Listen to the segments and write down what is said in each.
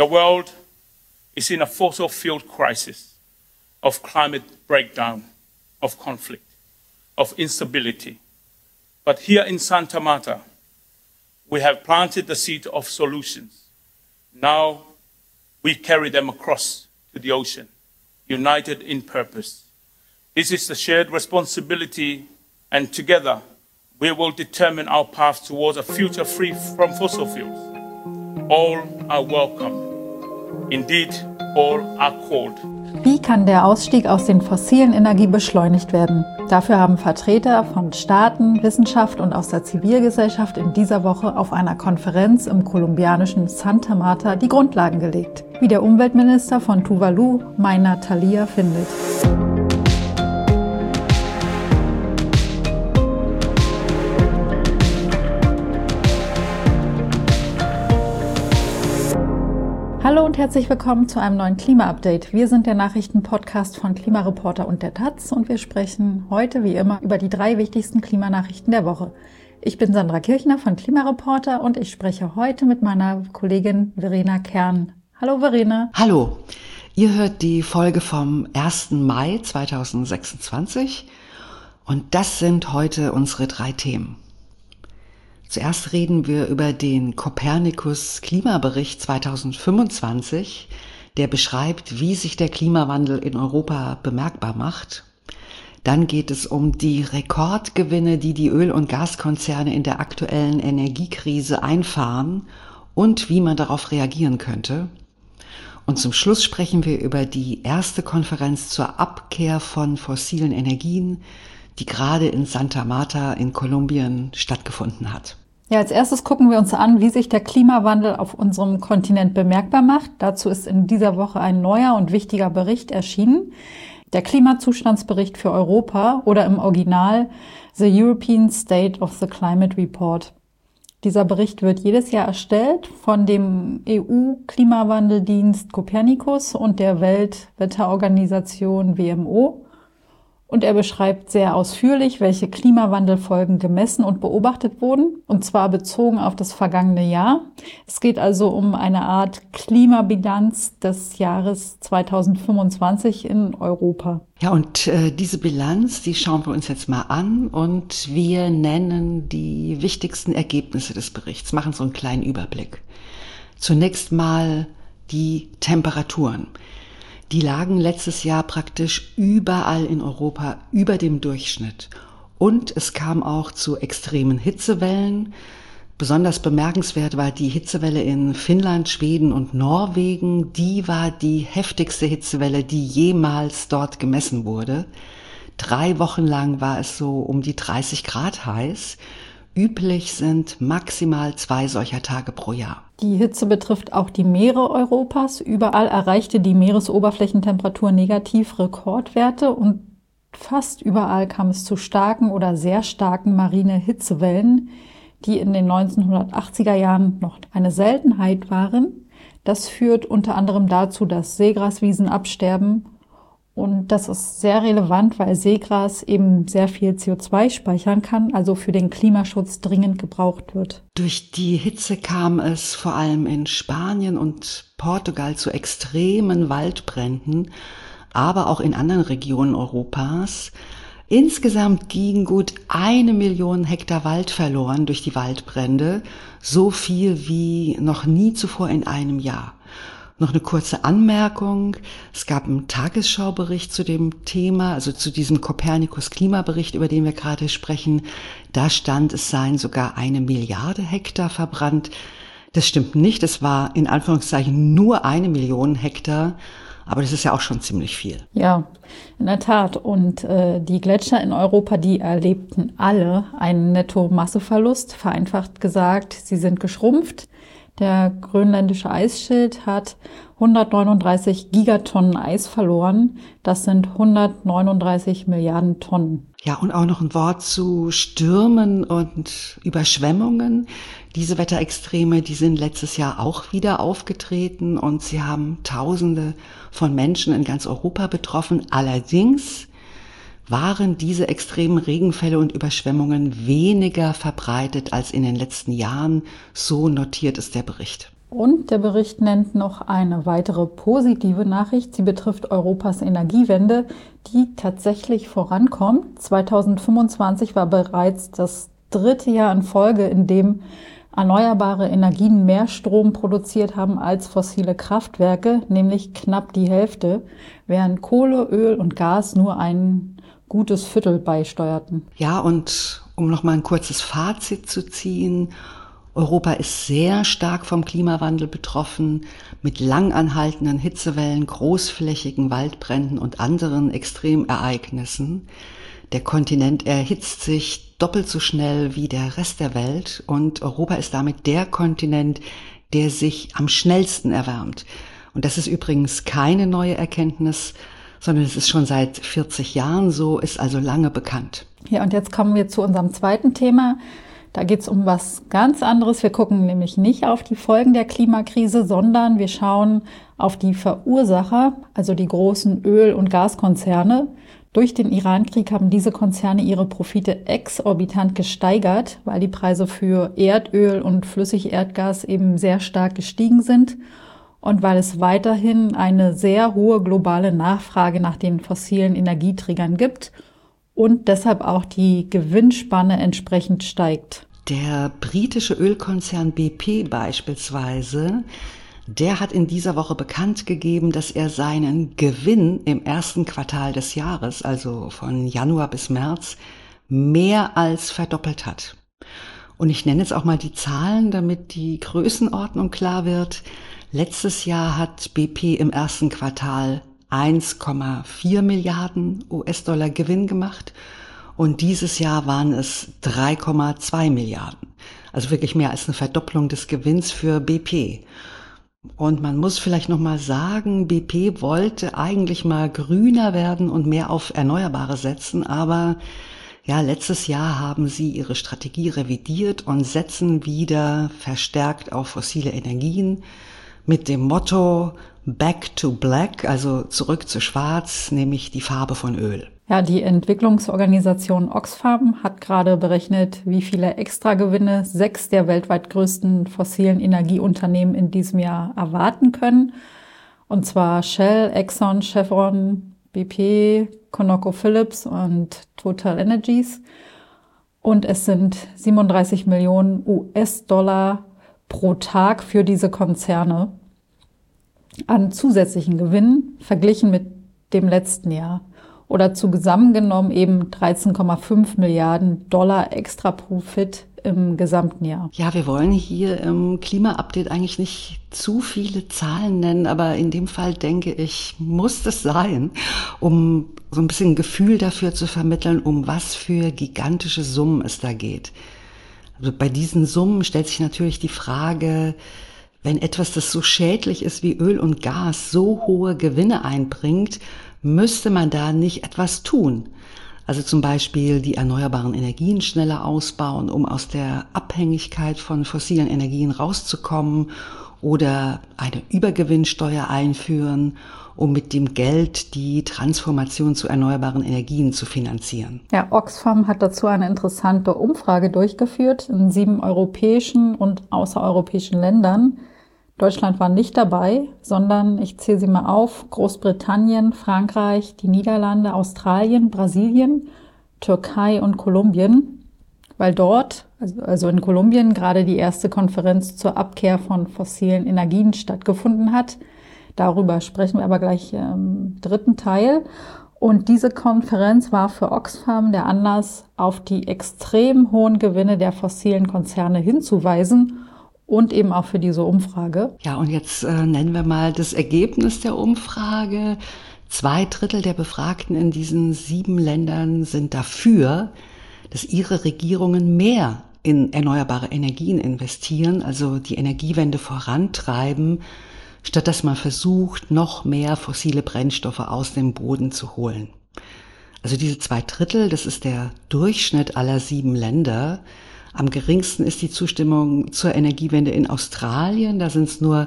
The world is in a fossil fuel crisis of climate breakdown, of conflict, of instability. But here in Santa Marta, we have planted the seed of solutions. Now we carry them across to the ocean, united in purpose. This is the shared responsibility, and together we will determine our path towards a future free from fossil fuels. All are welcome. Indeed, all are called. Wie kann der Ausstieg aus den fossilen Energien beschleunigt werden? Dafür haben Vertreter von Staaten, Wissenschaft und aus der Zivilgesellschaft in dieser Woche auf einer Konferenz im kolumbianischen Santa Marta die Grundlagen gelegt, wie der Umweltminister von Tuvalu, Maina Thalia, findet. Hallo und herzlich willkommen zu einem neuen Klima-Update. Wir sind der Nachrichtenpodcast von Klimareporter und der Taz und wir sprechen heute wie immer über die 3 wichtigsten Klimanachrichten der Woche. Ich bin Sandra Kirchner von Klimareporter und ich spreche heute mit meiner Kollegin Verena Kern. Hallo Verena. Hallo, ihr hört die Folge vom 1. Mai 2026 und das sind heute unsere 3 Themen. Zuerst reden wir über den Copernicus-Klimabericht 2025, der beschreibt, wie sich der Klimawandel in Europa bemerkbar macht. Dann geht es um die Rekordgewinne, die die Öl- und Gaskonzerne in der aktuellen Energiekrise einfahren und wie man darauf reagieren könnte. Und zum Schluss sprechen wir über die erste Konferenz zur Abkehr von fossilen Energien, die gerade in Santa Marta in Kolumbien stattgefunden hat. Ja, als erstes gucken wir uns an, wie sich der Klimawandel auf unserem Kontinent bemerkbar macht. Dazu ist in dieser Woche ein neuer und wichtiger Bericht erschienen. Der Klimazustandsbericht für Europa oder im Original The European State of the Climate Report. Dieser Bericht wird jedes Jahr erstellt von dem EU-Klimawandeldienst Copernicus und der Weltwetterorganisation WMO. Und er beschreibt sehr ausführlich, welche Klimawandelfolgen gemessen und beobachtet wurden, und zwar bezogen auf das vergangene Jahr. Es geht also um eine Art Klimabilanz des Jahres 2025 in Europa. Ja, und diese Bilanz, die schauen wir uns jetzt mal an und wir nennen die wichtigsten Ergebnisse des Berichts, machen so einen kleinen Überblick. Zunächst mal die Temperaturen. Die lagen letztes Jahr praktisch überall in Europa über dem Durchschnitt. Und es kam auch zu extremen Hitzewellen. Besonders bemerkenswert war die Hitzewelle in Finnland, Schweden und Norwegen. Die war die heftigste Hitzewelle, die jemals dort gemessen wurde. 3 Wochen lang war es so um die 30 Grad heiß. Üblich sind maximal 2 solcher Tage pro Jahr. Die Hitze betrifft auch die Meere Europas. Überall erreichte die Meeresoberflächentemperatur negativ Rekordwerte und fast überall kam es zu starken oder sehr starken marine Hitzewellen, die in den 1980er Jahren noch eine Seltenheit waren. Das führt unter anderem dazu, dass Seegraswiesen absterben. Und das ist sehr relevant, weil Seegras eben sehr viel CO2 speichern kann, also für den Klimaschutz dringend gebraucht wird. Durch die Hitze kam es vor allem in Spanien und Portugal zu extremen Waldbränden, aber auch in anderen Regionen Europas. Insgesamt gingen gut 1 Million Hektar Wald verloren durch die Waldbrände, so viel wie noch nie zuvor in einem Jahr. Noch eine kurze Anmerkung. Es gab einen Tagesschaubericht zu dem Thema, also zu diesem Copernicus-Klimabericht, über den wir gerade sprechen. Da stand, es seien sogar 1 Milliarde Hektar verbrannt. Das stimmt nicht. Es war in Anführungszeichen nur 1 Million Hektar. Aber das ist ja auch schon ziemlich viel. Ja, in der Tat. Und die Gletscher in Europa, die erlebten alle einen Nettomasseverlust. Vereinfacht gesagt, sie sind geschrumpft. Der grönländische Eisschild hat 139 Gigatonnen Eis verloren. Das sind 139 Milliarden Tonnen. Ja, und auch noch ein Wort zu Stürmen und Überschwemmungen. Diese Wetterextreme, die sind letztes Jahr auch wieder aufgetreten und sie haben Tausende von Menschen in ganz Europa betroffen. Allerdings waren diese extremen Regenfälle und Überschwemmungen weniger verbreitet als in den letzten Jahren. So notiert es der Bericht. Und der Bericht nennt noch eine weitere positive Nachricht. Sie betrifft Europas Energiewende, die tatsächlich vorankommt. 2025 war bereits das 3. Jahr in Folge, in dem erneuerbare Energien mehr Strom produziert haben als fossile Kraftwerke, nämlich knapp die Hälfte, während Kohle, Öl und Gas nur ein gutes Viertel beisteuerten. Ja, und um noch mal ein kurzes Fazit zu ziehen: Europa ist sehr stark vom Klimawandel betroffen, mit lang anhaltenden Hitzewellen, großflächigen Waldbränden und anderen Extremereignissen. Der Kontinent erhitzt sich doppelt so schnell wie der Rest der Welt und Europa ist damit der Kontinent, der sich am schnellsten erwärmt. Und das ist übrigens keine neue Erkenntnis, sondern es ist schon seit 40 Jahren so, ist also lange bekannt. Ja, und jetzt kommen wir zu unserem zweiten Thema. Da geht es um was ganz anderes. Wir gucken nämlich nicht auf die Folgen der Klimakrise, sondern wir schauen auf die Verursacher, also die großen Öl- und Gaskonzerne. Durch den Iran-Krieg haben diese Konzerne ihre Profite exorbitant gesteigert, weil die Preise für Erdöl und Flüssigerdgas eben sehr stark gestiegen sind und weil es weiterhin eine sehr hohe globale Nachfrage nach den fossilen Energieträgern gibt und deshalb auch die Gewinnspanne entsprechend steigt. Der britische Ölkonzern BP beispielsweise, der hat in dieser Woche bekannt gegeben, dass er seinen Gewinn im ersten Quartal des Jahres, also von Januar bis März, mehr als verdoppelt hat. Und ich nenne jetzt auch mal die Zahlen, damit die Größenordnung klar wird. Letztes Jahr hat BP im ersten Quartal 1,4 Milliarden US-Dollar Gewinn gemacht und dieses Jahr waren es 3,2 Milliarden. Also wirklich mehr als eine Verdopplung des Gewinns für BP. Und man muss vielleicht nochmal sagen, BP wollte eigentlich mal grüner werden und mehr auf Erneuerbare setzen, aber ja, letztes Jahr haben sie ihre Strategie revidiert und setzen wieder verstärkt auf fossile Energien mit dem Motto Back to Black, also zurück zu Schwarz, nämlich die Farbe von Öl. Ja, die Entwicklungsorganisation Oxfam hat gerade berechnet, wie viele Extragewinne 6 der weltweit größten fossilen Energieunternehmen in diesem Jahr erwarten können. Und zwar Shell, Exxon, Chevron, BP, ConocoPhillips und Total Energies. Und es sind 37 Millionen US-Dollar pro Tag für diese Konzerne an zusätzlichen Gewinnen verglichen mit dem letzten Jahr. Oder zusammengenommen eben 13,5 Milliarden Dollar extra Profit im gesamten Jahr. Ja, wir wollen hier im Klima-Update eigentlich nicht zu viele Zahlen nennen, aber in dem Fall denke ich, muss das sein, um so ein bisschen ein Gefühl dafür zu vermitteln, um was für gigantische Summen es da geht. Also bei diesen Summen stellt sich natürlich die Frage, wenn etwas, das so schädlich ist wie Öl und Gas, so hohe Gewinne einbringt, müsste man da nicht etwas tun? Also zum Beispiel die erneuerbaren Energien schneller ausbauen, um aus der Abhängigkeit von fossilen Energien rauszukommen, oder eine Übergewinnsteuer einführen, um mit dem Geld die Transformation zu erneuerbaren Energien zu finanzieren. Ja, Oxfam hat dazu eine interessante Umfrage durchgeführt in 7 europäischen und außereuropäischen Ländern. Deutschland war nicht dabei, sondern ich zähle sie mal auf: Großbritannien, Frankreich, die Niederlande, Australien, Brasilien, Türkei und Kolumbien, weil dort, also in Kolumbien, gerade die erste Konferenz zur Abkehr von fossilen Energien stattgefunden hat. Darüber sprechen wir aber gleich im dritten Teil. Und diese Konferenz war für Oxfam der Anlass, auf die extrem hohen Gewinne der fossilen Konzerne hinzuweisen. Und eben auch für diese Umfrage. Ja, und jetzt nennen wir mal das Ergebnis der Umfrage. 2/3 der Befragten in diesen 7 Ländern sind dafür, dass ihre Regierungen mehr in erneuerbare Energien investieren, also die Energiewende vorantreiben, statt dass man versucht, noch mehr fossile Brennstoffe aus dem Boden zu holen. Also diese 2/3, das ist der Durchschnitt aller 7 Länder. Am geringsten ist die Zustimmung zur Energiewende in Australien. Da sind es nur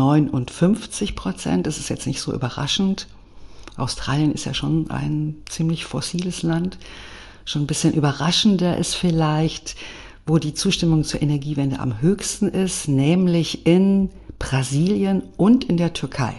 59%. Das ist jetzt nicht so überraschend. Australien ist ja schon ein ziemlich fossiles Land. Schon ein bisschen überraschender ist vielleicht, wo die Zustimmung zur Energiewende am höchsten ist, nämlich in Brasilien und in der Türkei.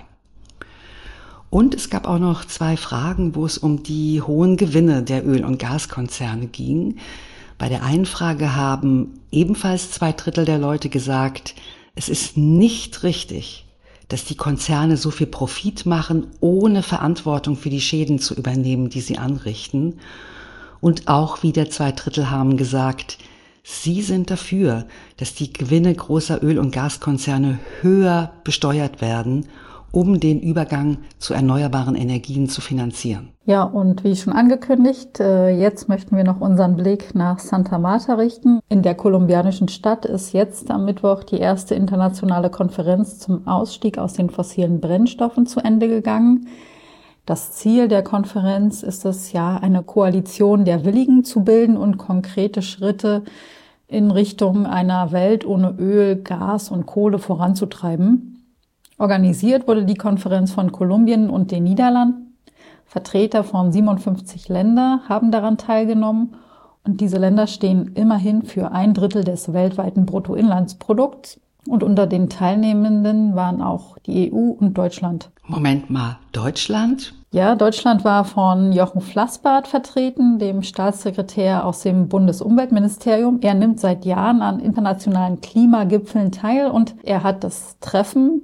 Und es gab auch noch 2 Fragen, wo es um die hohen Gewinne der Öl- und Gaskonzerne ging. Bei der einen Frage haben ebenfalls 2/3 der Leute gesagt, es ist nicht richtig, dass die Konzerne so viel Profit machen, ohne Verantwortung für die Schäden zu übernehmen, die sie anrichten. Und auch wieder 2/3 haben gesagt, sie sind dafür, dass die Gewinne großer Öl- und Gaskonzerne höher besteuert werden, um den Übergang zu erneuerbaren Energien zu finanzieren. Ja, und wie schon angekündigt, jetzt möchten wir noch unseren Blick nach Santa Marta richten. In der kolumbianischen Stadt ist jetzt am Mittwoch die erste internationale Konferenz zum Ausstieg aus den fossilen Brennstoffen zu Ende gegangen. Das Ziel der Konferenz ist es ja, eine Koalition der Willigen zu bilden und konkrete Schritte in Richtung einer Welt ohne Öl, Gas und Kohle voranzutreiben. Organisiert wurde die Konferenz von Kolumbien und den Niederlanden. Vertreter von 57 Ländern haben daran teilgenommen und diese Länder stehen immerhin für 1/3 des weltweiten Bruttoinlandsprodukts. Und unter den Teilnehmenden waren auch die EU und Deutschland. Moment mal, Deutschland? Ja, Deutschland war von Jochen Flassbart vertreten, dem Staatssekretär aus dem Bundesumweltministerium. Er nimmt seit Jahren an internationalen Klimagipfeln teil und er hat das Treffen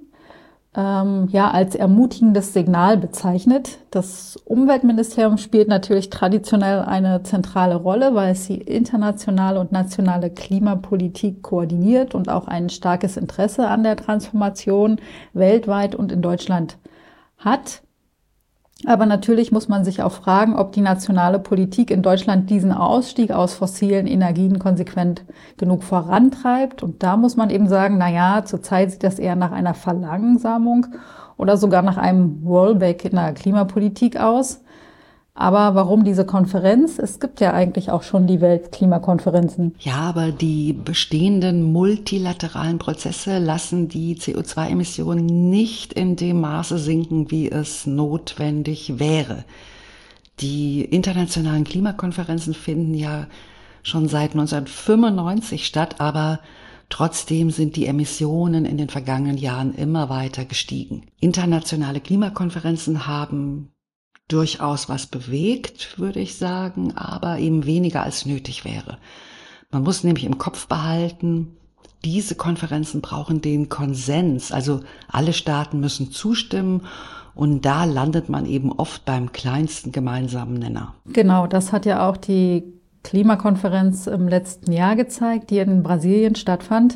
als ermutigendes Signal bezeichnet. Das Umweltministerium spielt natürlich traditionell eine zentrale Rolle, weil es die internationale und nationale Klimapolitik koordiniert und auch ein starkes Interesse an der Transformation weltweit und in Deutschland hat. Aber natürlich muss man sich auch fragen, ob die nationale Politik in Deutschland diesen Ausstieg aus fossilen Energien konsequent genug vorantreibt. Und da muss man eben sagen, zurzeit sieht das eher nach einer Verlangsamung oder sogar nach einem Rollback in der Klimapolitik aus. Aber warum diese Konferenz? Es gibt ja eigentlich auch schon die Weltklimakonferenzen. Ja, aber die bestehenden multilateralen Prozesse lassen die CO2-Emissionen nicht in dem Maße sinken, wie es notwendig wäre. Die internationalen Klimakonferenzen finden ja schon seit 1995 statt, aber trotzdem sind die Emissionen in den vergangenen Jahren immer weiter gestiegen. Internationale Klimakonferenzen haben durchaus was bewegt, würde ich sagen, aber eben weniger als nötig wäre. Man muss nämlich im Kopf behalten, diese Konferenzen brauchen den Konsens, also alle Staaten müssen zustimmen und da landet man eben oft beim kleinsten gemeinsamen Nenner. Genau, das hat ja auch die Klimakonferenz im letzten Jahr gezeigt, die in Brasilien stattfand.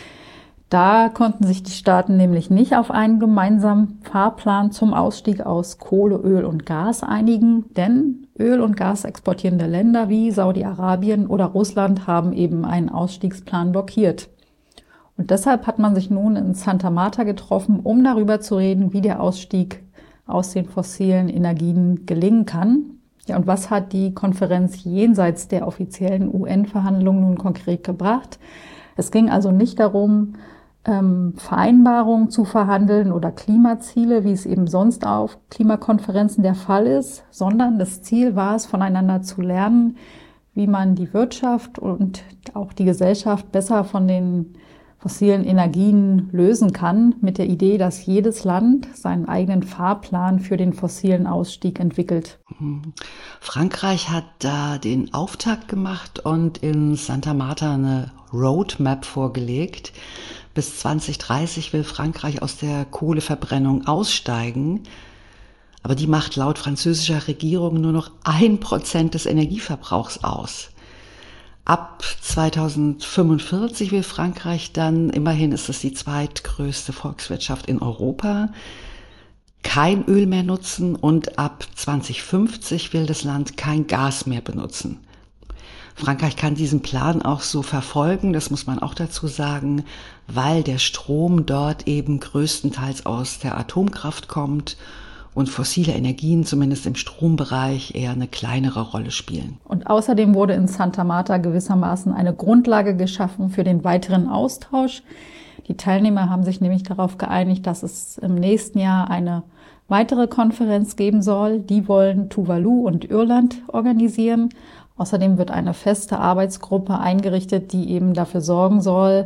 Da konnten sich die Staaten nämlich nicht auf einen gemeinsamen Fahrplan zum Ausstieg aus Kohle, Öl und Gas einigen, denn Öl- und Gas exportierende Länder wie Saudi-Arabien oder Russland haben eben einen Ausstiegsplan blockiert. Und deshalb hat man sich nun in Santa Marta getroffen, um darüber zu reden, wie der Ausstieg aus den fossilen Energien gelingen kann. Ja, und was hat die Konferenz jenseits der offiziellen UN-Verhandlungen nun konkret gebracht? Es ging also nicht darum, Vereinbarungen zu verhandeln oder Klimaziele, wie es eben sonst auf Klimakonferenzen der Fall ist, sondern das Ziel war es, voneinander zu lernen, wie man die Wirtschaft und auch die Gesellschaft besser von den fossilen Energien lösen kann, mit der Idee, dass jedes Land seinen eigenen Fahrplan für den fossilen Ausstieg entwickelt. Frankreich hat da den Auftakt gemacht und in Santa Marta eine Roadmap vorgelegt. Bis 2030 will Frankreich aus der Kohleverbrennung aussteigen. Aber die macht laut französischer Regierung nur noch 1% des Energieverbrauchs aus. Ab 2045 will Frankreich dann, immerhin ist es die zweitgrößte Volkswirtschaft in Europa, kein Öl mehr nutzen und ab 2050 will das Land kein Gas mehr benutzen. Frankreich kann diesen Plan auch so verfolgen, das muss man auch dazu sagen, weil der Strom dort eben größtenteils aus der Atomkraft kommt und fossile Energien, zumindest im Strombereich, eher eine kleinere Rolle spielen. Und außerdem wurde in Santa Marta gewissermaßen eine Grundlage geschaffen für den weiteren Austausch. Die Teilnehmer haben sich nämlich darauf geeinigt, dass es im nächsten Jahr eine weitere Konferenz geben soll. Die wollen Tuvalu und Irland organisieren. Außerdem wird eine feste Arbeitsgruppe eingerichtet, die eben dafür sorgen soll,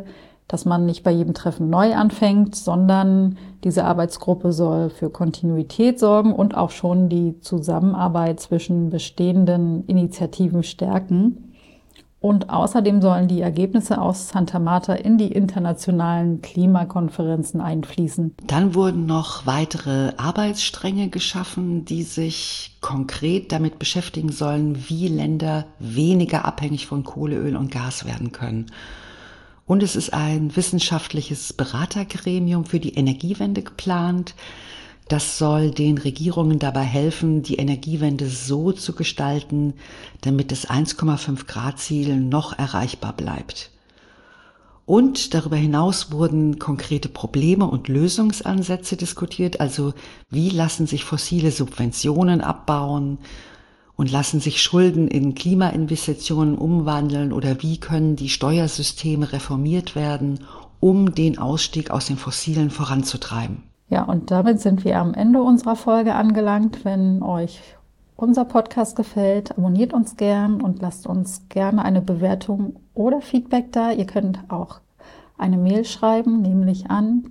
dass man nicht bei jedem Treffen neu anfängt, sondern diese Arbeitsgruppe soll für Kontinuität sorgen und auch schon die Zusammenarbeit zwischen bestehenden Initiativen stärken. Und außerdem sollen die Ergebnisse aus Santa Marta in die internationalen Klimakonferenzen einfließen. Dann wurden noch weitere Arbeitsstränge geschaffen, die sich konkret damit beschäftigen sollen, wie Länder weniger abhängig von Kohle, Öl und Gas werden können. Und es ist ein wissenschaftliches Beratergremium für die Energiewende geplant. Das soll den Regierungen dabei helfen, die Energiewende so zu gestalten, damit das 1,5 Grad Ziel noch erreichbar bleibt. Und darüber hinaus wurden konkrete Probleme und Lösungsansätze diskutiert, also wie lassen sich fossile Subventionen abbauen und lassen sich Schulden in Klimainvestitionen umwandeln oder wie können die Steuersysteme reformiert werden, um den Ausstieg aus den Fossilen voranzutreiben. Ja, und damit sind wir am Ende unserer Folge angelangt. Wenn euch unser Podcast gefällt, abonniert uns gern und lasst uns gerne eine Bewertung oder Feedback da. Ihr könnt auch eine Mail schreiben, nämlich an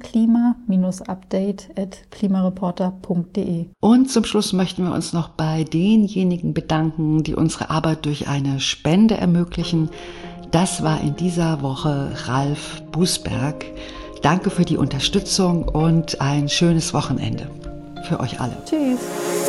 klima-update@klimareporter.de. Und zum Schluss möchten wir uns noch bei denjenigen bedanken, die unsere Arbeit durch eine Spende ermöglichen. Das war in dieser Woche Ralf Bußberg. Danke für die Unterstützung und ein schönes Wochenende für euch alle. Tschüss.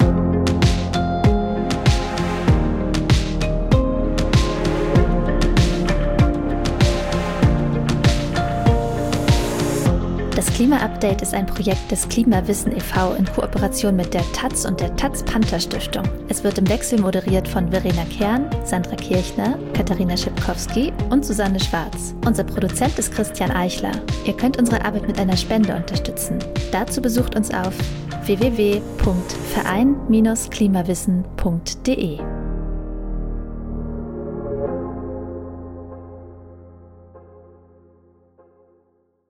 Das Klima-Update ist ein Projekt des Klimawissen e.V. in Kooperation mit der taz und der Taz-Panther-Stiftung. Es wird im Wechsel moderiert von Verena Kern, Sandra Kirchner, Katharina Schipkowski und Susanne Schwarz. Unser Produzent ist Christian Eichler. Ihr könnt unsere Arbeit mit einer Spende unterstützen. Dazu besucht uns auf www.verein-klimawissen.de.